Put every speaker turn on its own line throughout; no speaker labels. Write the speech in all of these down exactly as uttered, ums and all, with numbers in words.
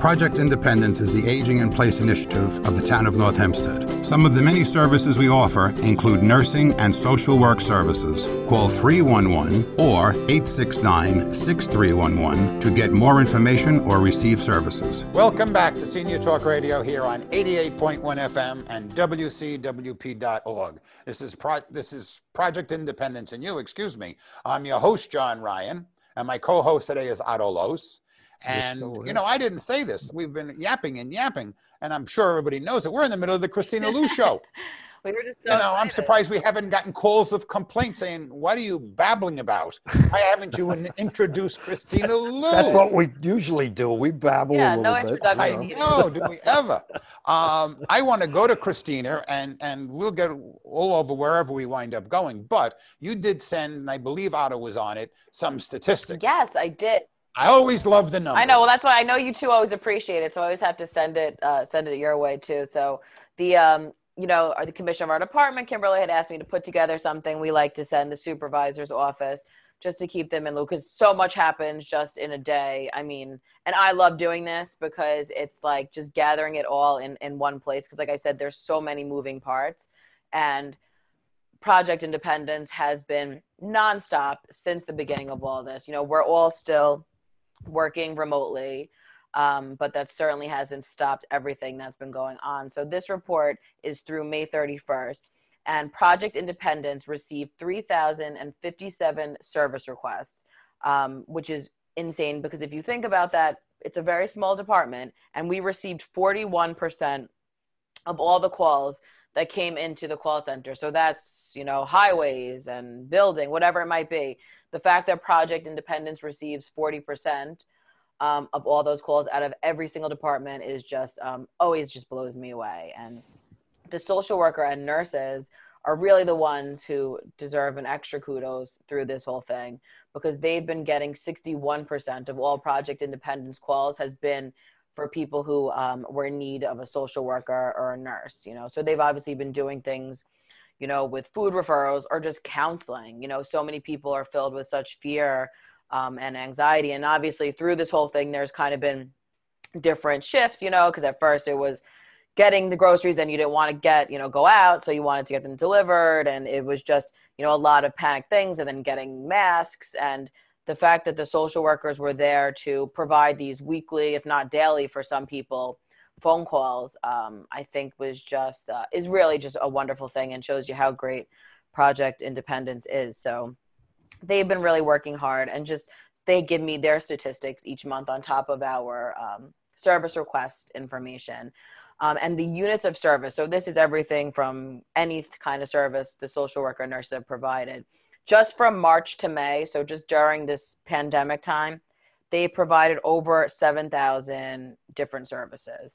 Project Independence is the Aging in Place initiative of the town of North Hempstead. Some of the many services we offer include nursing and social work services. Call three one one or eight six nine, six three one one to get more information or receive services.
Welcome back to Senior Talk Radio here on eighty-eight point one F M and W C W P dot org. This is Pro- this is Project Independence and you, excuse me. I'm your host, John Ryan, and my co-host today is Otto Los. And, you know, I didn't say this. We've been yapping and yapping, and I'm sure everybody knows it. We're in the middle of the Christina Lou show.
We were just so
you know, I'm
excited.
surprised we haven't gotten calls of complaint saying, what are you babbling about? Why haven't you in- introduced Christina Lou?
That's what we usually do. We babble
Yeah,
a little
no
bit.
introduction.
I
you
know,
know.
do we ever? Um, I want to go to Christina, and, and we'll get all over wherever we wind up going. But you did send, and I believe Otto was on it, some statistics.
Yes, I did.
I always love the numbers.
I know. Well, that's why I know you two always appreciate it. So I always have to send it, uh, send it your way too. So the, um, you know, the commissioner of our department, Kimberly, had asked me to put together something we like to send the supervisor's office just to keep them in loop, because so much happens just in a day. I mean, and I love doing this because it's like just gathering it all in, in one place. Because like I said, there's so many moving parts, and Project Independence has been nonstop since the beginning of all this. You know, we're all still working remotely, um, but that certainly hasn't stopped everything that's been going on. So this report is through May thirty-first, and Project Independence received three thousand fifty-seven service requests, um, which is insane because if you think about that, it's a very small department, and we received forty-one percent of all the calls that came into the call center. So that's, you know, highways and building, whatever it might be. The fact that Project Independence receives forty percent um, of all those calls out of every single department is just um, always just blows me away. And the social worker and nurses are really the ones who deserve an extra kudos through this whole thing, because they've been getting sixty-one percent of all Project Independence calls has been for people who um, were in need of a social worker or a nurse, you know. So they've obviously been doing things, you know, with food referrals or just counseling. You know, so many people are filled with such fear um, and anxiety. And obviously through this whole thing, there's kind of been different shifts, you know, because at first it was getting the groceries and you didn't want to get, you know, go out. So you wanted to get them delivered. And it was just, you know, a lot of panic things, and then getting masks. And the fact that the social workers were there to provide these weekly, if not daily for some people, phone calls, um, I think was just, uh, is really just a wonderful thing, and shows you how great Project Independence is. So they've been really working hard, and just, they give me their statistics each month on top of our um, service request information. Um, and the units of service. So this is everything from any kind of service the social worker nurse have provided. Just from March to May, so just during this pandemic time, they provided over seven thousand different services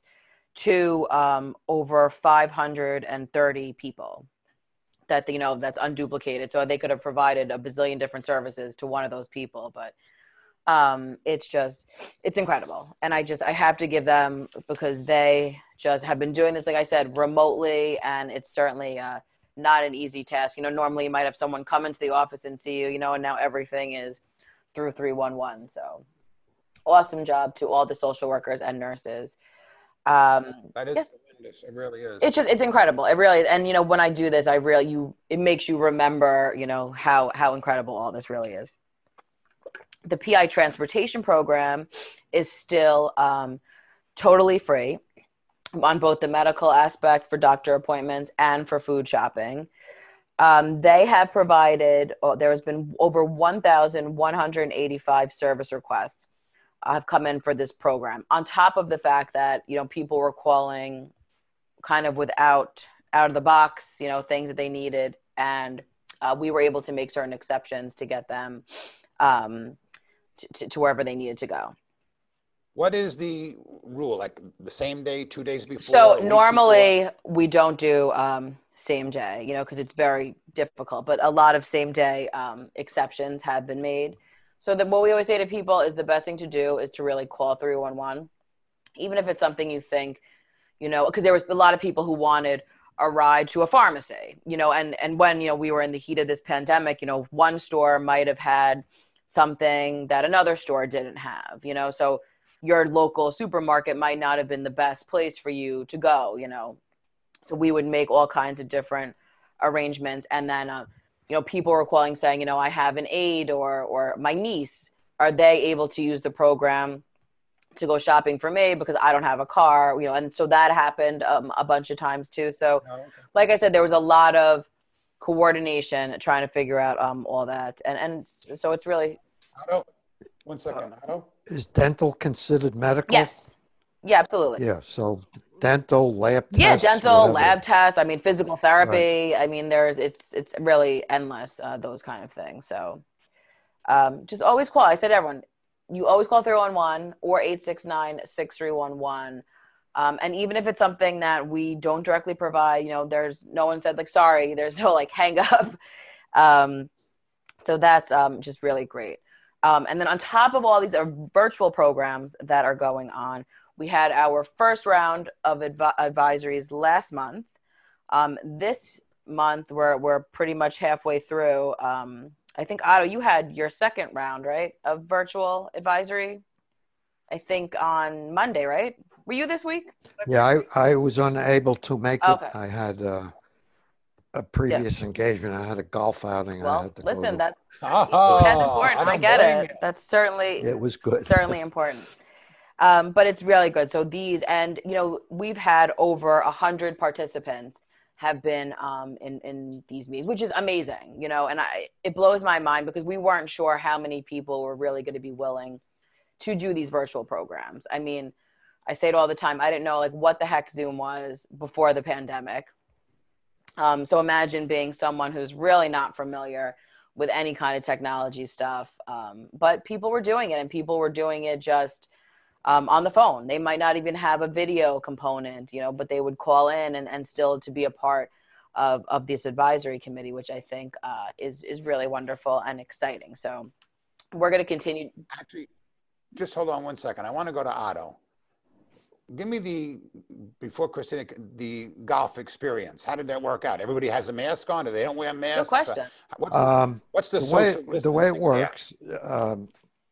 to um, over five hundred thirty people that, you know, that's unduplicated. So they could have provided a bazillion different services to one of those people, but um, it's just, it's incredible. And I just, I have to give them, because they just have been doing this, like I said, remotely, and it's certainly uh, not an easy task. You know, normally you might have someone come into the office and see you, you know, and now everything is through three one one. So awesome job to all the social workers and nurses. Um,
That is
yes.
tremendous. It really is.
It's just, it's incredible. It really is. And, you know, when I do this, I really, you, it makes you remember, you know, how, how incredible all this really is. The P I transportation program is still um, totally free on both the medical aspect for doctor appointments and for food shopping. Um, they have provided, oh, there has been over one thousand one hundred eighty-five service requests have come in for this program, on top of the fact that, you know, people were calling kind of without, out of the box, you know, things that they needed. And uh, we were able to make certain exceptions to get them um, to, to, to wherever they needed to go.
What is the rule? Like the same day, two days before?
So normally we don't do um, same day, you know, because it's very difficult. But a lot of same day um, exceptions have been made. So that what we always say to people is the best thing to do is to really call three one one, even if it's something you think, you know, because there was a lot of people who wanted a ride to a pharmacy, you know, and, and when, you know, we were in the heat of this pandemic, you know, one store might have had something that another store didn't have, you know, so your local supermarket might not have been the best place for you to go, you know. So we would make all kinds of different arrangements. And then, uh, you know, people were calling saying, you know, I have an aide or or my niece, are they able to use the program to go shopping for me because I don't have a car, you know, and so that happened um, a bunch of times too. So
Oh, okay.
like I said, there was a lot of coordination trying to figure out um, all that. And, and so it's really,
Otto, one second, Otto.
Is dental considered medical?
yes. Yeah, absolutely.
Yeah. So dental, lab
Yeah,
tests.
dental,
whatever.
lab tests. I mean, physical therapy. I mean, there's it's it's really endless. Uh, those kind of things. So, um, just always call. I said, to everyone, you always call three one one or eight six nine, six three one one. Um, and even if it's something that we don't directly provide, you know, there's no one said like sorry. There's no like hang up. Um, so that's um, just really great. Um, and then on top of all these uh, virtual programs that are going on, we had our first round of adv- advisories last month. Um, this month, we're we're pretty much halfway through. Um, I think, Otto, you had your second round, right, of virtual advisory? I think on Monday, right? Were you this week?
Yeah, I, I was unable to make it.
Okay.
I had uh, a previous engagement. I had a golf outing. I
Well,
had to
listen,
go to.
that
Oh,
that's important. I,
don't
get
blame
it.
you.
That's certainly
It was good.
certainly important. Um, but it's really good. So these, and you know, we've had over a hundred participants have been um, in in these meetings, which is amazing. You know, and I it blows my mind because we weren't sure how many people were really going to be willing to do these virtual programs. I mean, I say it all the time. I didn't know like what the heck Zoom was before the pandemic. Um, so imagine being someone who's really not familiar with any kind of technology stuff. Um, but people were doing it, and people were doing it just um, on the phone. They might not even have a video component, you know, but they would call in and, and still to be a part of, of this advisory committee, which I think uh, is, is really wonderful and exciting. So we're going to continue.
Actually, just hold on one second. I want to go to Otto. Give me the, before Christina, the golf experience. How did that work out? Everybody has a mask on, or they don't wear masks?
Good question.
What's,
Um,
what's the,
the way
social
the way it
distancing?
works, um,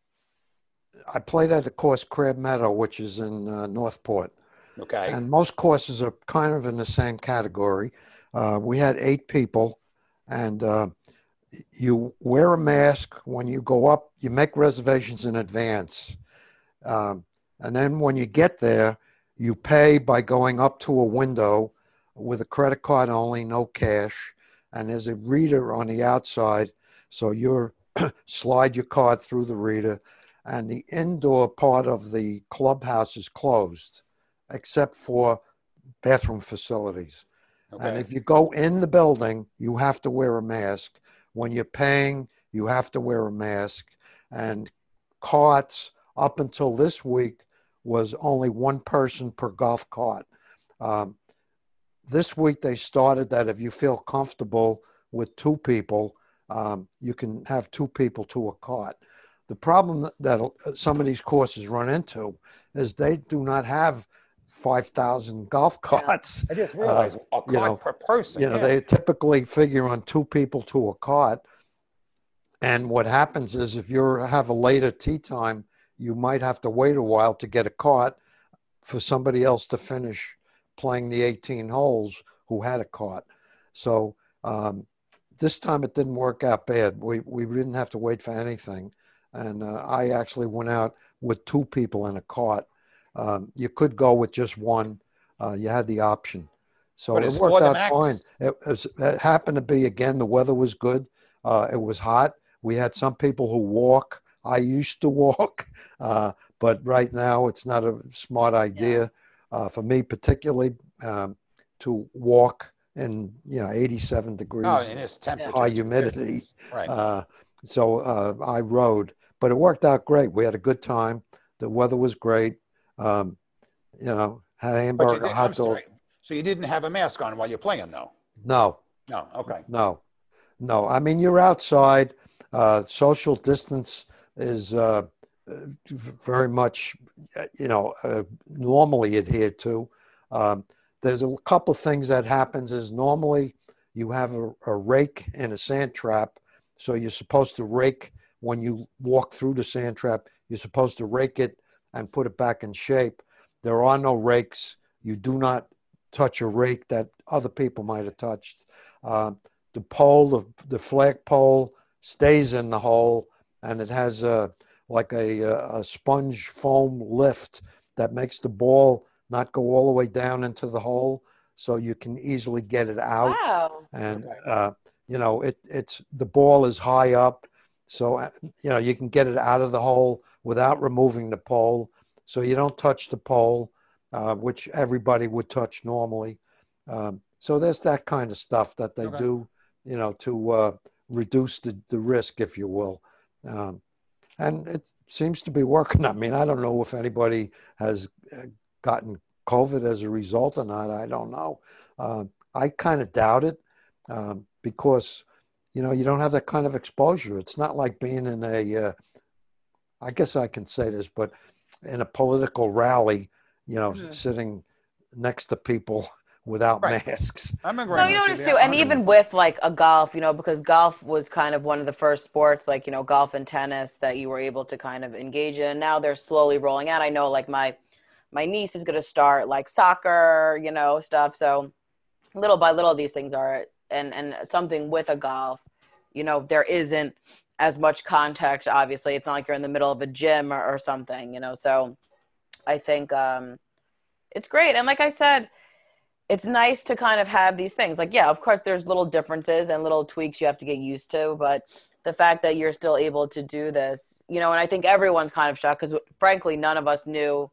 I played at a course, Crab Meadow, which is in uh, Northport,
Yeah. Okay.
and most courses are kind of in the same category. Uh, we had eight people, and uh, you wear a mask when you go up. You make reservations in advance, um, and then when you get there, you pay by going up to a window with a credit card only, no cash, and there's a reader on the outside, so you slide your card through the reader, and the indoor part of the clubhouse is closed, except for bathroom facilities.
Okay.
And if you go in the building, you have to wear a mask. When you're paying, you have to wear a mask. And carts, up until this week, was only one person per golf cart. Um, this week they started that if you feel comfortable with two people, um, you can have two people to a cart. The problem that some of these courses run into is they do not have five thousand golf carts.
I just realized
uh,
a cart
you know,
per person.
You know,
yeah.
they typically figure on two people to a cart. And what happens is if you have a later tee time, you might have to wait a while to get a cart for somebody else to finish playing the eighteen holes who had a cart. So um, this time it didn't work out bad. We, we didn't have to wait for anything. And uh, I actually went out with two people in a cart. Um, you could go with just one. Uh, you had the option. So
But
it
it's
worked
for the
out
max.
fine. It, was, it happened to be, again, the weather was good. Uh, it was hot. We had some people who walk. I used to walk, uh, but right now it's not a smart idea uh, for me, particularly um, to walk in you know eighty-seven degrees,
Oh, in this temperature.
high
it's
humidity.
ridiculous. Right.
Uh, so uh, I rode, but it worked out great. We had a good time. The weather was great. Um, you know, had
but you
hamburger,
did, I'm
hot dog.
sorry. So you didn't have a mask on while you're playing, though?
No,
No. Okay.
no, no. I mean, you're outside. Uh, social distance is uh, very much, you know, uh, normally adhered to. Um, there's a couple of things that happens is normally you have a, a rake and a sand trap. So you're supposed to rake when you walk through the sand trap. You're supposed to rake it and put it back in shape. There are no rakes. You do not touch a rake that other people might have touched. Uh, the pole, the, the flag pole stays in the hole, and it has a like a, a sponge foam lift that makes the ball not go all the way down into the hole, so you can easily get it out.
Wow.
And uh, you know, it it's the ball is high up, so you know you can get it out of the hole without removing the pole, so you don't touch the pole, uh, which everybody would touch normally. Um, so there's that kind of stuff that they
Okay.
do, you know, to uh, reduce the, the risk, if you will. Um, and it seems to be working. I mean, I don't know if anybody has gotten COVID as a result or not. I don't know. Uh, I kind of doubt it um, because, you know, you don't have that kind of exposure. It's not like being in a, uh, I guess I can say this, but in a political rally, you know,
Mhm.
sitting next to people without
Right.
masks.
I'm agreeing.
No, you
with
notice
you
too,
there.
and
I'm
even
agreeing.
with like a golf, you know, because golf was kind of one of the first sports, like, you know, golf and tennis that you were able to kind of engage in. And now they're slowly rolling out. I know like my my niece is going to start like soccer, you know, stuff. So little by little, these things are, and and something with a golf, you know, there isn't as much contact. Obviously, it's not like you're in the middle of a gym or, or something, you know. So I think um, it's great. And like I said, it's nice to kind of have these things. Like, yeah, of course, there's little differences and little tweaks you have to get used to. But the fact that you're still able to do this, you know, and I think everyone's kind of shocked because, frankly, none of us knew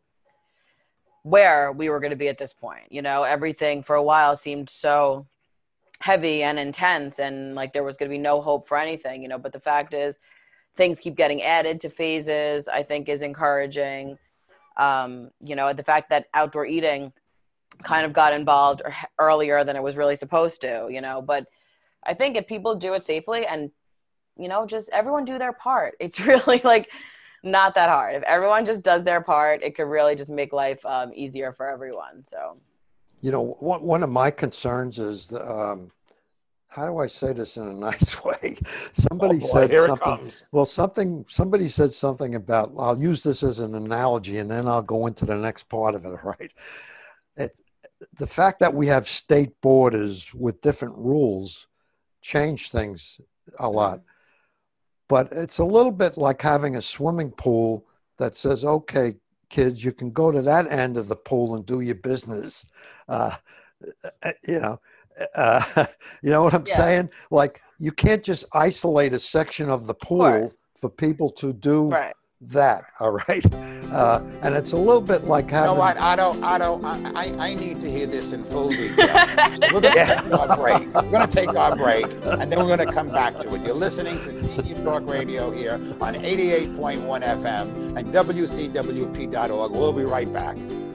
where we were going to be at this point. You know, everything for a while seemed so heavy and intense and like there was going to be no hope for anything, you know. But the fact is, things keep getting added to phases, I think is encouraging. Um, you know, the fact that outdoor eating kind of got involved earlier than it was really supposed to, you know, but I think if people do it safely and, you know, just everyone do their part, it's really like not that hard. If everyone just does their part, it could really just make life um, easier for everyone. So,
You know, one, one of my concerns is, um, how do I say this in a nice way? Somebody
Oh, boy,
said
here it
something,
comes.
well, something, somebody said something about, I'll use this as an analogy and then I'll go into the next part of it, right? It, the fact that we have state borders with different rules change things a lot. But it's a little bit like having a swimming pool that says, okay, kids, you can go to that end of the pool and do your business. Uh, you know, uh, you know what I'm
Yeah.
saying? Like, you can't just isolate a section of the pool
course.
for people to do
right.
that. All right. Uh, and it's a little bit like
You know
having.
what, Otto, Otto, I, I, I need to hear this in full detail. So we're going to
Yeah.
take our break. We're going to take our break, and then we're going to come back to it. You're listening to T V Talk Radio here on eighty-eight point one F M and W C W P dot org. We'll be right back.